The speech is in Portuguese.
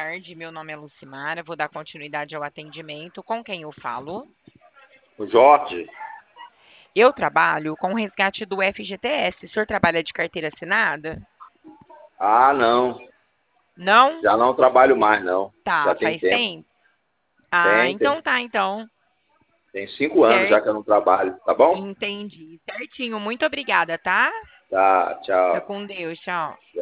tarde. Meu nome é Lucimara. Vou dar continuidade ao atendimento. Com quem eu falo? O Jorge? Eu trabalho com o resgate do FGTS. O senhor trabalha de carteira assinada? Ah, não. Não? Já não trabalho mais, não. Tá, Já tem faz tempo. tempo? Ah, Tem, então tem. tá, então. Tem 5 anos já Certo, que eu não trabalho, tá bom? entendi. Certinho. Muito obrigada, tá? Tá, Fica tchau. com Deus. Tchau.